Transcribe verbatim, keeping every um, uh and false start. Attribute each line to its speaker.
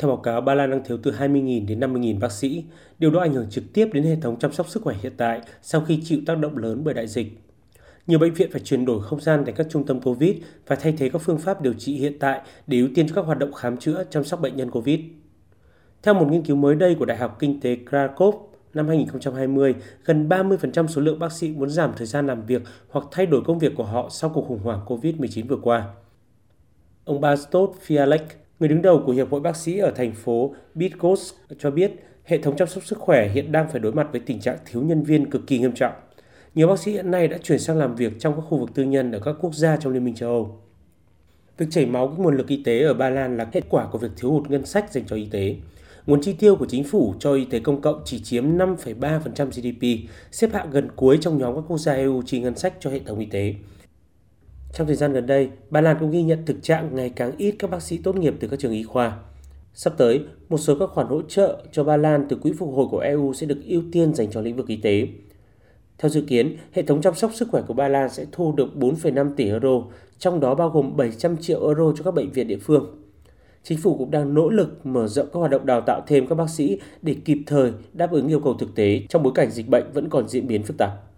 Speaker 1: Theo báo cáo, Ba Lan đang thiếu từ hai mươi nghìn đến năm mươi nghìn bác sĩ. Điều đó ảnh hưởng trực tiếp đến hệ thống chăm sóc sức khỏe hiện tại sau khi chịu tác động lớn bởi đại dịch. Nhiều bệnh viện phải chuyển đổi không gian thành các trung tâm Covid và thay thế các phương pháp điều trị hiện tại để ưu tiên cho các hoạt động khám chữa, chăm sóc bệnh nhân Covid. Theo một nghiên cứu mới đây của Đại học Kinh tế Krakow năm hai không hai không, gần ba mươi phần trăm số lượng bác sĩ muốn giảm thời gian làm việc hoặc thay đổi công việc của họ sau cuộc khủng hoảng Covid mười chín vừa qua. Ông Bartosz Fialek, người đứng đầu của Hiệp hội Bác sĩ ở thành phố Bydgoszcz cho biết hệ thống chăm sóc sức khỏe hiện đang phải đối mặt với tình trạng thiếu nhân viên cực kỳ nghiêm trọng. Nhiều bác sĩ hiện nay đã chuyển sang làm việc trong các khu vực tư nhân ở các quốc gia trong Liên minh châu Âu. Việc chảy máu các nguồn lực y tế ở Ba Lan là kết quả của việc thiếu hụt ngân sách dành cho y tế. Nguồn chi tiêu của chính phủ cho y tế công cộng chỉ chiếm năm phẩy ba phần trăm giê đê pê, xếp hạng gần cuối trong nhóm các quốc gia e u chi ngân sách cho hệ thống y tế. Trong thời gian gần đây, Ba Lan cũng ghi nhận thực trạng ngày càng ít các bác sĩ tốt nghiệp từ các trường y khoa. Sắp tới, một số các khoản hỗ trợ cho Ba Lan từ quỹ phục hồi của e u sẽ được ưu tiên dành cho lĩnh vực y tế. Theo dự kiến, hệ thống chăm sóc sức khỏe của Ba Lan sẽ thu được bốn phẩy năm tỷ euro, trong đó bao gồm bảy trăm triệu euro cho các bệnh viện địa phương. Chính phủ cũng đang nỗ lực mở rộng các hoạt động đào tạo thêm các bác sĩ để kịp thời đáp ứng yêu cầu thực tế trong bối cảnh dịch bệnh vẫn còn diễn biến phức tạp.